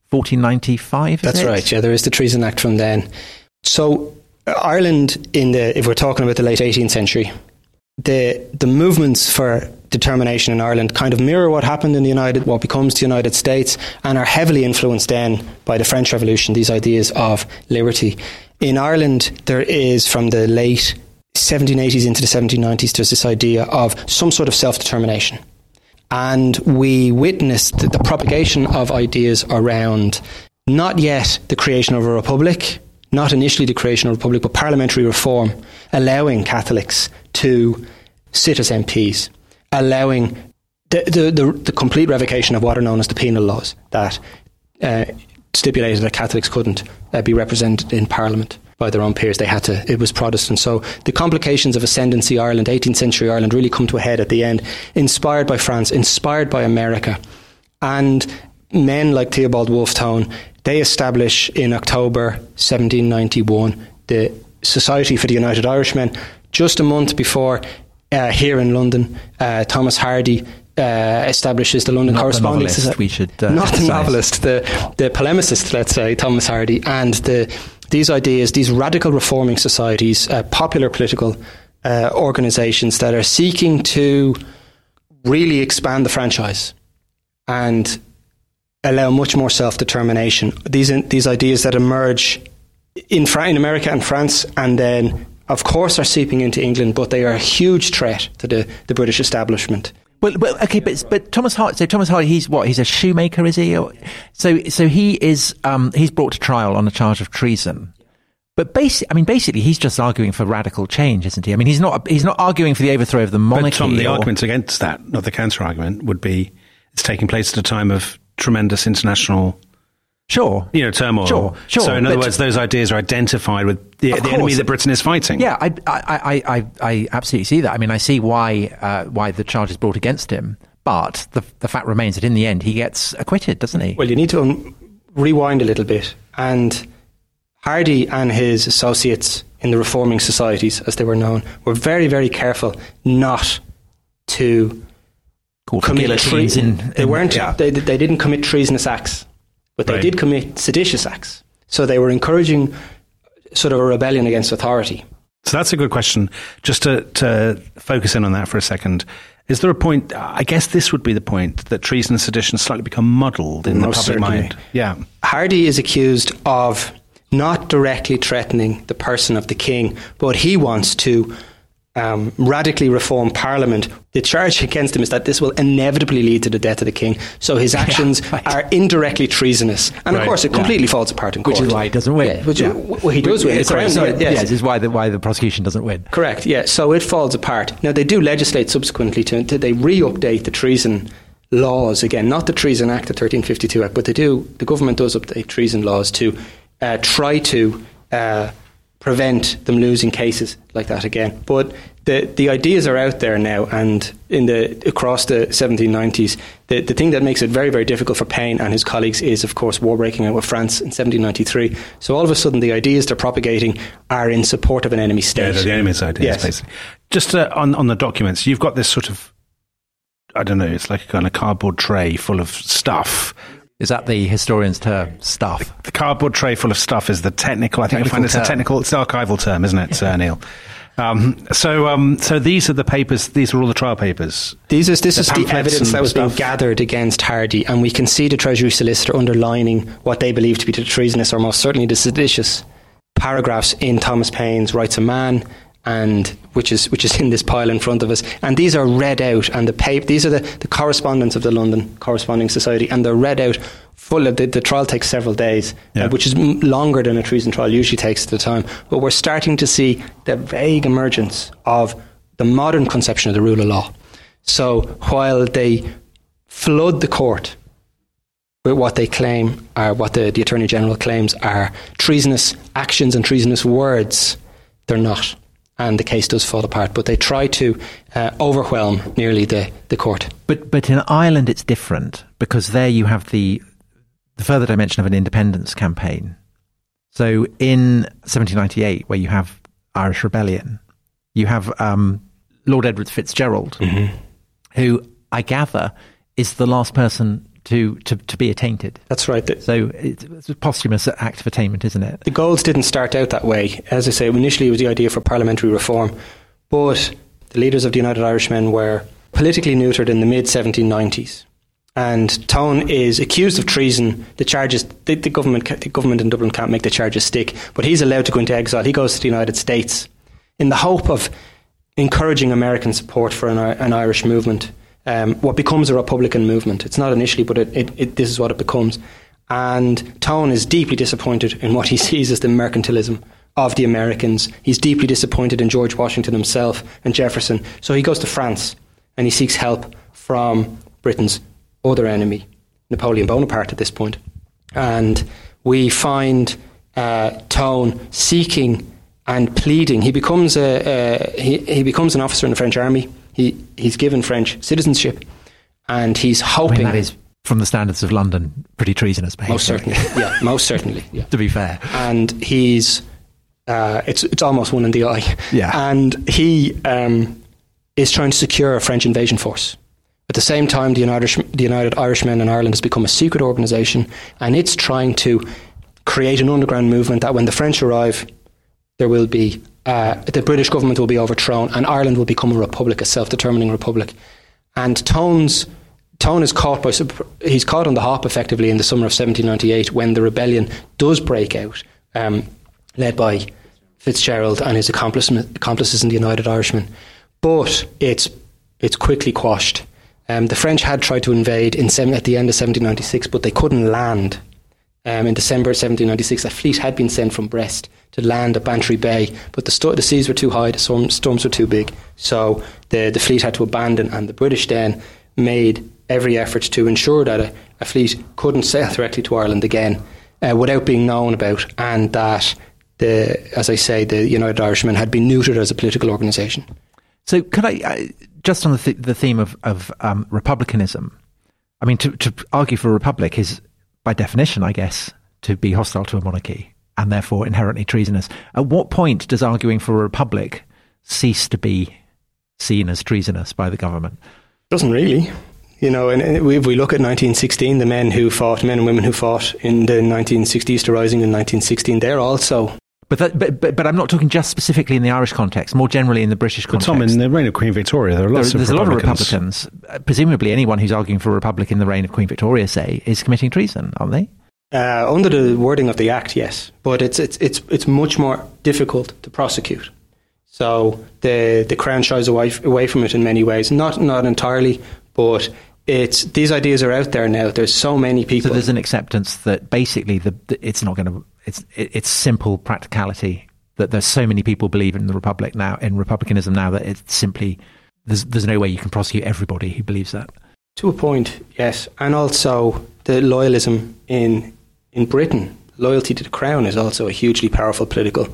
1495. That's right. Yeah, there is the Treason Act from then. So Ireland, if we're talking about the late 18th century, the movements for determination in Ireland kind of mirror what happened in what becomes the United States, and are heavily influenced then by the French Revolution, these ideas of liberty. In Ireland, there is, from the late 1780s into the 1790s, there's this idea of some sort of self-determination. And we witnessed the propagation of ideas around not yet the creation of a republic, not initially the creation of a republic, but parliamentary reform, allowing Catholics to sit as MPs, allowing the complete revocation of what are known as the penal laws that stipulated that Catholics couldn't be represented in Parliament by their own peers. It was Protestant. So the complications of ascendancy Ireland, 18th century Ireland, really come to a head at the end, inspired by France, inspired by America. And men like Theobald Wolfe Tone, they establish in October 1791 the Society for the United Irishmen. Just a month before, here in London, Thomas Hardy establishes the London Corresponding Society. Not the novelist, the polemicist, let's say, Thomas Hardy, and these ideas, these radical reforming societies, popular political organisations that are seeking to really expand the franchise and allow much more self-determination. These ideas that emerge in America and France, and then, of course, are seeping into England, but they are a huge threat to the British establishment. Well, okay, but Thomas Hardy. So Thomas Hardy, he's what? He's a shoemaker, is he? So he is. He's brought to trial on a charge of treason. But basically, he's just arguing for radical change, isn't he? I mean, he's not arguing for the overthrow of the monarchy. But Tom, the argument against that, or the counter argument, would be it's taking place at a time of tremendous international. Sure. Turmoil. Sure. So, in other words, those ideas are identified with the enemy that Britain is fighting. Yeah, I absolutely see that. I mean, I see why the charge is brought against him, but the fact remains that in the end he gets acquitted, doesn't he? Well, you need to rewind a little bit. And Hardy and his associates in the reforming societies, as they were known, were very, very careful not to commit treason. They didn't commit treasonous acts. But they did commit seditious acts. So they were encouraging sort of a rebellion against authority. So that's a good question. Just to focus in on that for a second, is there a point, I guess this would be the point, that treason and sedition slightly become muddled in the public mind? Yeah. Hardy is accused of not directly threatening the person of the king, but he wants to radically reform Parliament. The charge against him is that this will inevitably lead to the death of the king, so his actions are indirectly treasonous, and of course it completely falls apart in court, which is why he doesn't win. Well, he does win. This is why the prosecution doesn't win. Correct. Yeah. So it falls apart. Now they do legislate subsequently they re-update the treason laws again, not the Treason Act, the 1352 Act, but the government does update treason laws to try to prevent them losing cases like that again. But the ideas are out there now, and across the 1790s, the thing that makes it very, very difficult for Payne and his colleagues is, of course, war breaking out with France in 1793. So all of a sudden, the ideas they're propagating are in support of an enemy state. Yeah, they're the enemy's ideas, basically. Just on the documents, you've got this sort of, I don't know, it's like a kind of cardboard tray full of stuff. Is that the historian's term, stuff? The cardboard tray full of stuff is the technical, I think you'll find it's a technical, it's the archival term, isn't it, Neil? So these are the papers, these are all the trial papers. This is the evidence that was being gathered against Hardy, and we can see the Treasury Solicitor underlining what they believe to be the treasonous, or most certainly the seditious, paragraphs in Thomas Payne's Rights of Man, and which is in this pile in front of us, and these are read out, and these are the correspondence of the London Corresponding Society, and they're read out full of the trial takes several days, which is longer than a treason trial usually takes at the time. But we're starting to see the vague emergence of the modern conception of the rule of law. So while they flood the court with what they claim are, what the Attorney General claims are treasonous actions and treasonous words, they're not. And the case does fall apart. But they try to overwhelm nearly the court. But in Ireland it's different, because there you have the further dimension of an independence campaign. So in 1798, where you have Irish rebellion, you have Lord Edward Fitzgerald, who I gather is the last person to be attainted. That's right. So it's a posthumous act of attainment, isn't it? The goals didn't start out that way. As I say, initially it was the idea for parliamentary reform, but the leaders of the United Irishmen were politically neutered in the mid-1790s. And Tone is accused of treason. The charges, the government in Dublin can't make the charges stick, but he's allowed to go into exile. He goes to the United States in the hope of encouraging American support for an Irish movement, what becomes a Republican movement. It's not initially, but this is what it becomes. And Tone is deeply disappointed in what he sees as the mercantilism of the Americans. He's deeply disappointed in George Washington himself and Jefferson. So he goes to France and he seeks help from Britain's other enemy, Napoleon Bonaparte, at this point. And we find Tone seeking and pleading. He becomes he becomes an officer in the French army. He's given French citizenship, and he's hoping. That is, from the standards of London, pretty treasonous behaviour. Most certainly, yeah. Most certainly, yeah. To be fair, and he's it's almost one in the eye. Yeah, and he is trying to secure a French invasion force. At the same time, the United Irishmen in Ireland has become a secret organisation, and it's trying to create an underground movement that when the French arrive, there will be the British government will be overthrown, and Ireland will become a republic, a self-determining republic. And Tone is caught he's caught on the hop effectively in the summer of 1798 when the rebellion does break out, led by Fitzgerald and his accomplices in the United Irishmen. But it's quickly quashed. The French had tried to invade at the end of 1796, but they couldn't land. In December 1796, a fleet had been sent from Brest to land at Bantry Bay, but the seas were too high, the storms were too big, so the fleet had to abandon, and the British then made every effort to ensure that a fleet couldn't sail directly to Ireland again without being known about, and that, as I say, the United Irishmen had been neutered as a political organisation. So could I, just on the theme of republicanism, I mean, to argue for a republic is, by definition, I guess, to be hostile to a monarchy and therefore inherently treasonous. At what point does arguing for a republic cease to be seen as treasonous by the government? Doesn't really. You know, and if we look at 1916, the men and women who fought in the 1960s Easter Rising in 1916, they're also... But I'm not talking just specifically in the Irish context, more generally in the British context. Tom, in the reign of Queen Victoria, there's a lot of Republicans. Presumably anyone who's arguing for a republic in the reign of Queen Victoria, say, is committing treason, aren't they? Under the wording of the Act, yes. But it's much more difficult to prosecute. So the Crown shies away from it in many ways. Not entirely, but these ideas are out there now. There's so many people. So there's an acceptance that basically it's not going to... It's simple practicality that there's so many people believe in the republic now, in republicanism now, that it's simply there's no way you can prosecute everybody who believes that. To a point, yes, and also the loyalism in Britain, loyalty to the crown is also a hugely powerful political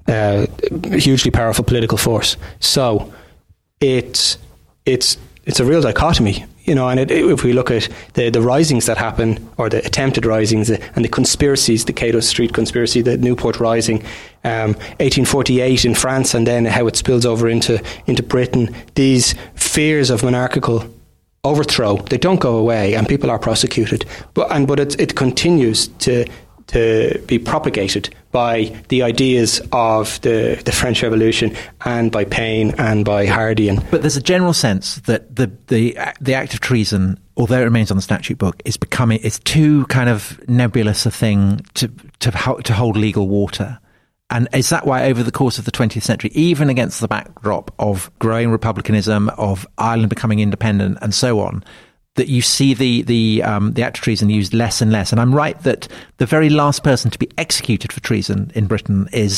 force. So it's a real dichotomy. You know, and if we look at the risings that happen, or the attempted risings, and the conspiracies, the Cato Street conspiracy, the Newport Rising, 1848 in France, and then how it spills over into Britain, these fears of monarchical overthrow, they don't go away, and people are prosecuted. But it continues to be propagated by the ideas of the French Revolution, and by Paine and by Hardy. But there's a general sense that the act of treason, although it remains on the statute book, it's too kind of nebulous a thing to hold legal water. And is that why over the course of the 20th century, even against the backdrop of growing republicanism, of Ireland becoming independent and so on, that you see the act of treason used less and less? And I'm right that the very last person to be executed for treason in Britain is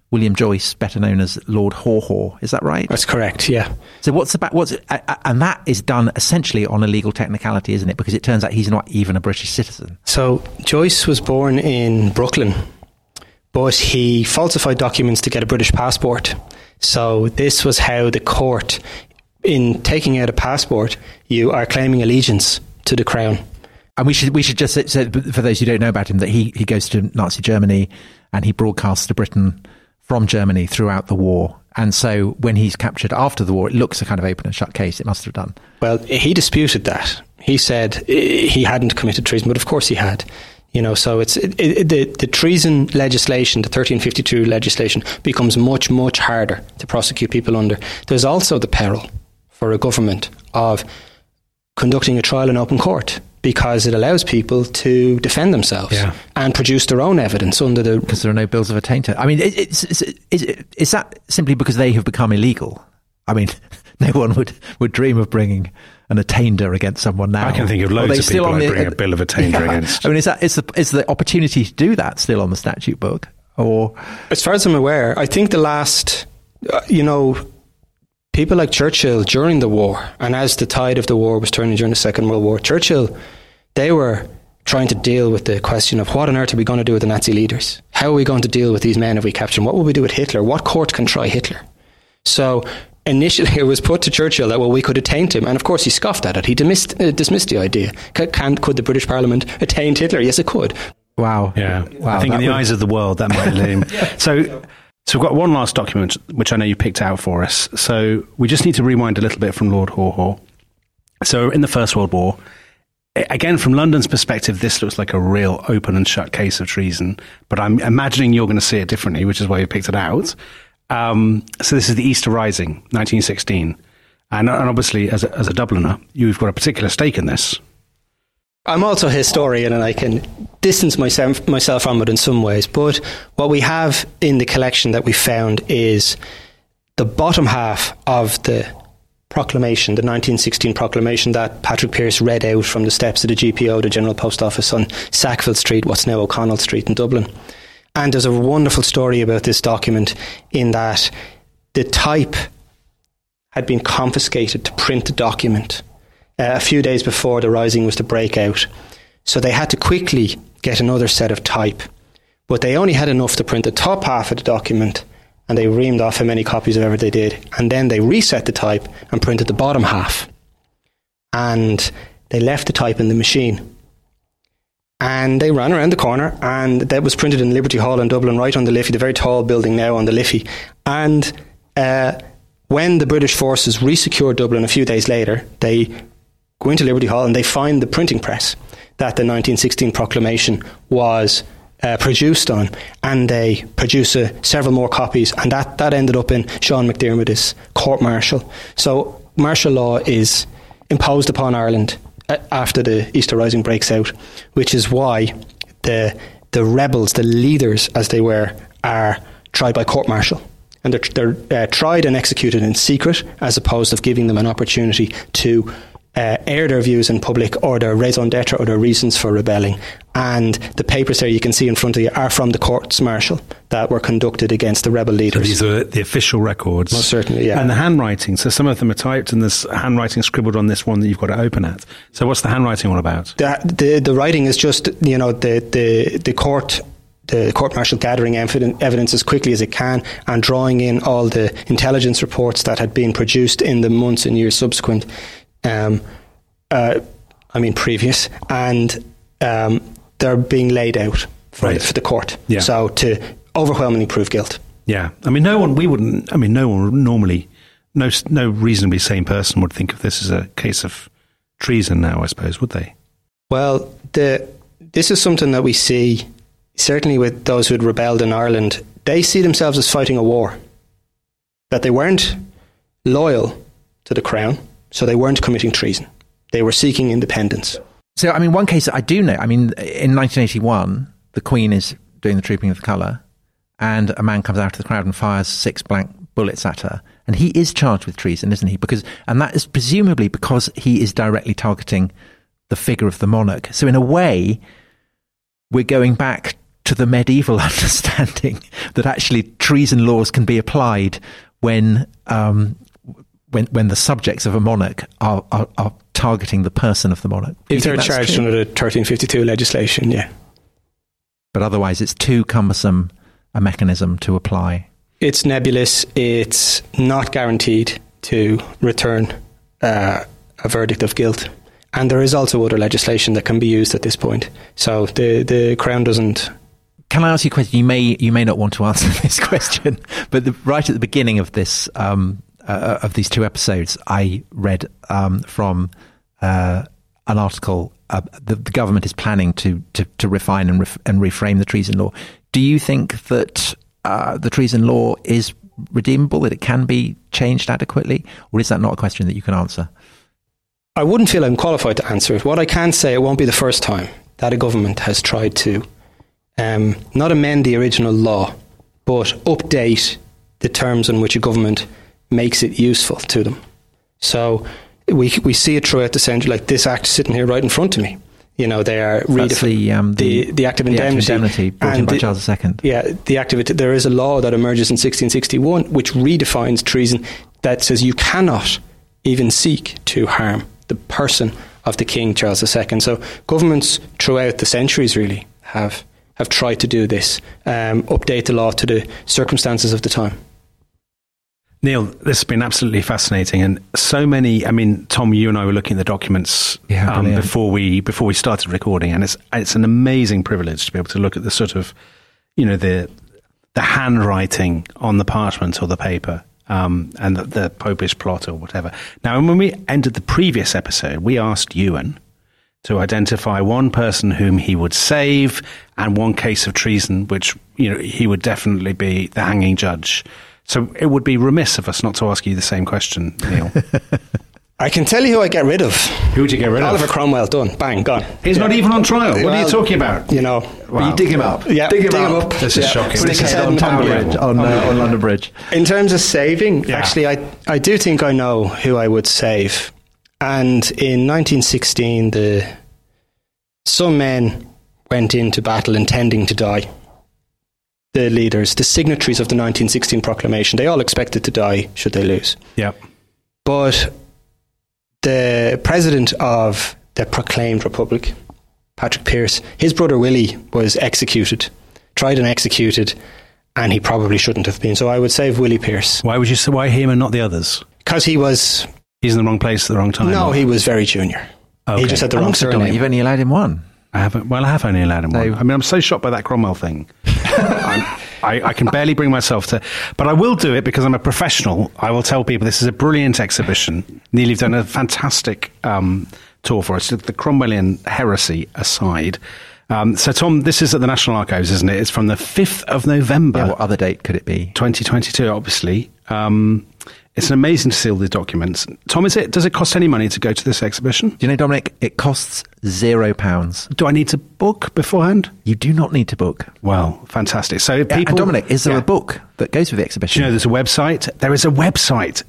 William Joyce, better known as Lord Haw Haw. Is that right? That's correct, yeah. So and that is done essentially on a legal technicality, isn't it? Because it turns out he's not even a British citizen. So Joyce was born in Brooklyn, but he falsified documents to get a British passport. So this was how the court, in taking out a passport, you are claiming allegiance to the crown. And we should just say, for those who don't know about him, that he goes to Nazi Germany and he broadcasts to Britain from Germany throughout the war. And so when he's captured after the war, it looks a kind of open and shut case. It must have done. Well, he disputed that. He said he hadn't committed treason, but of course he had. So the treason legislation, the 1352 legislation, becomes much, much harder to prosecute people under. There's also the peril for a government of conducting a trial in open court, because it allows people to defend themselves and produce their own evidence because there are no bills of attainder. I mean, is that simply because they have become illegal? I mean, no one would dream of bringing an attainder against someone now. I can think of loads of people I'd bring a bill of attainder against. I mean, is the opportunity to do that still on the statute book? Or, as far as I'm aware, I think the last, people like Churchill during the war, and as the tide of the war was turning during the Second World War, Churchill, they were trying to deal with the question of what on earth are we going to do with the Nazi leaders? How are we going to deal with these men if we capture them? What will we do with Hitler? What court can try Hitler? So initially it was put to Churchill that, well, we could attaint him. And of course he scoffed at it. He dismissed the idea. Could the British Parliament attaint Hitler? Yes, it could. Wow. Yeah. Wow, I think in the eyes of the world, that might let him. So we've got one last document, which I know you picked out for us. So we just need to rewind a little bit from Lord Haw Haw. So in the First World War, again, from London's perspective, this looks like a real open and shut case of treason. But I'm imagining you're going to see it differently, which is why you picked it out. So this is the Easter Rising, 1916. And obviously, as a Dubliner, you've got a particular stake in this. I'm also a historian and I can distance myself from it in some ways. But what we have in the collection that we found is the bottom half of the proclamation, the 1916 proclamation that Patrick Pearse read out from the steps of the GPO, the General Post Office on Sackville Street, what's now O'Connell Street in Dublin. And there's a wonderful story about this document in that the type had been confiscated to print the document a few days before the Rising was to break out. So they had to quickly get another set of type. But they only had enough to print the top half of the document, and they reamed off how many copies of ever they did. And then they reset the type and printed the bottom half. And they left the type in the machine. And they ran around the corner, and that was printed in Liberty Hall in Dublin, right on the Liffey, the very tall building now on the Liffey. And when the British forces resecured Dublin a few days later, they go into Liberty Hall and they find the printing press that the 1916 proclamation was produced on, and they produce several more copies, and that ended up in Sean McDermott's court-martial. So martial law is imposed upon Ireland after the Easter Rising breaks out, which is why the rebels, the leaders as they were, are tried by court-martial. And they're tried and executed in secret, as opposed to giving them an opportunity to air their views in public, or their raison d'etre, or their reasons for rebelling. And the papers there you can see in front of you are from the courts martial that were conducted against the rebel leaders. So these are the official records. Most certainly, yeah. And the handwriting, so some of them are typed, and there's handwriting scribbled on this one that you've got to open at. So what's the handwriting all about? The writing is just, the court-martial gathering evidence as quickly as it can and drawing in all the intelligence reports that had been produced in the months and years subsequent. Previous, and they're being laid out for the court. Yeah. So to overwhelmingly prove guilt. Yeah, no reasonably sane person would think of this as a case of treason now, I suppose, would they? Well, this is something that we see, certainly with those who had rebelled in Ireland. They see themselves as fighting a war, that they weren't loyal to the crown, so they weren't committing treason. They were seeking independence. So, one case that I do know, in 1981, the Queen is doing the Trooping of the Colour, and a man comes out of the crowd and fires 6 blank bullets at her. And he is charged with treason, isn't he? And that is presumably because he is directly targeting the figure of the monarch. So in a way, we're going back to the medieval understanding that actually treason laws can be applied when the subjects of a monarch are targeting the person of the monarch. If they're charged under the 1352 legislation, yeah. But otherwise, it's too cumbersome a mechanism to apply. It's nebulous. It's not guaranteed to return a verdict of guilt. And there is also other legislation that can be used at this point. So the Crown doesn't... Can I ask you a question? You may not want to answer this question, but right at the beginning of this of these two episodes, I read from an article. The government is planning to refine and reframe the treason law. Do you think that the treason law is redeemable, that it can be changed adequately, or is that not a question that you can answer? I wouldn't feel I'm qualified to answer it. What I can say, it won't be the first time that a government has tried to not amend the original law, but update the terms in which a government makes it useful to them. So we see it throughout the century, like this act sitting here right in front of me. You know, they are redefining the Act of Indemnity brought in by Charles II. Yeah, the Act of it. There is a law that emerges in 1661 which redefines treason, that says you cannot even seek to harm the person of the King, Charles II. So governments throughout the centuries really have tried to do this, update the law to the circumstances of the time. Neil, this has been absolutely fascinating, and so many. I mean, Tom, you and I were looking at the documents before we started recording, and it's an amazing privilege to be able to look at the sort of, you know, the handwriting on the parchment or the paper, and the Popish plot or whatever. Now, when we ended the previous episode, we asked Ewan to identify one person whom he would save and one case of treason, which, you know, he would definitely be the hanging judge. So it would be remiss of us not to ask you the same question, Neil. I can tell you who I get rid of. Who would you get rid of? Oliver Cromwell, done. Bang, gone. He's not even on trial. What are you talking about? You know. Wow. You dig him up. Yeah, dig him up. This is shocking. Stick his head on London Bridge. In terms of saving, actually, I do think I know who I would save. And in 1916, some men went into battle intending to die. The leaders, the signatories of the 1916 proclamation, they all expected to die should they lose. Yeah. But the president of the proclaimed republic, Patrick Pearse, his brother Willie was executed, tried and executed, and he probably shouldn't have been. So I would save Willie Pearse. Why would you say why him and not the others? Because he's in the wrong place at the wrong time. No, he was very junior. Okay. He just had the wrong surname. You've only allowed him one. I have only allowed him one. I mean, I'm so shocked by that Cromwell thing. I can barely bring myself to... But I will do it because I'm a professional. I will tell people this is a brilliant exhibition. Neil, you've done a fantastic tour for us. The Cromwellian heresy aside. So, Tom, this is at the National Archives, isn't it? It's from the 5th of November. Yeah, what other date could it be? 2022, obviously. It's amazing to see all the documents. Tom, does it cost any money to go to this exhibition? Do you know, Dominic, it costs £0. Do I need to book beforehand? You do not need to book. Well, fantastic. So people... and Dominic, is there a book that goes with the exhibition? Do you know there's a website? There is a website,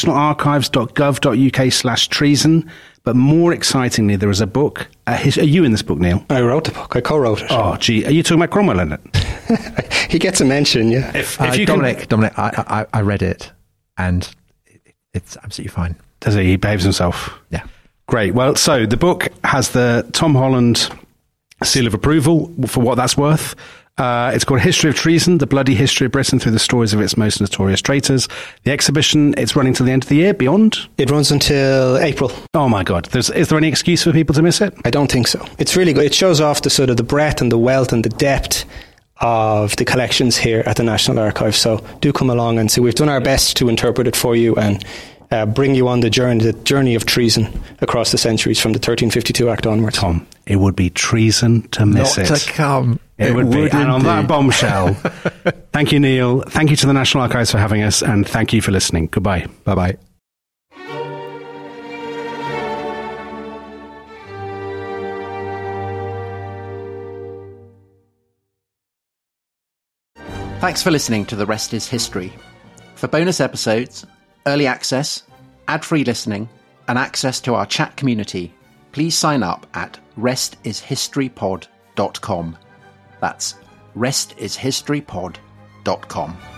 nationalarchives.gov.uk/treason. But more excitingly, there is a book. Are you in this book, Neil? I wrote the book. I co-wrote it. Oh, gee. Are you talking about Cromwell in it? He gets a mention, yeah. If Dominic, I read it, and it's absolutely fine. Does he? He behaves himself? Yeah. Great. Well, so the book has the Tom Holland seal of approval for what that's worth. It's called History of Treason, the Bloody History of Britain through the stories of its most notorious traitors. The exhibition, it's running till the end of the year, beyond? It runs until April. Oh my God. Is there any excuse for people to miss it? I don't think so. It's really good. It shows off the sort of the breadth and the wealth and the depth of the collections here at the National Archives. So do come along and see. We've done our best to interpret it for you and bring you on the journey of treason across the centuries from the 1352 Act onwards. Tom, it would be treason to miss it. Not to come. It would be. And on that bombshell, thank you, Neil. Thank you to the National Archives for having us, and thank you for listening. Goodbye. Bye-bye. Thanks for listening to The Rest is History. For bonus episodes, early access, ad-free listening, and access to our chat community, please sign up at restishistorypod.com. That's restishistorypod.com.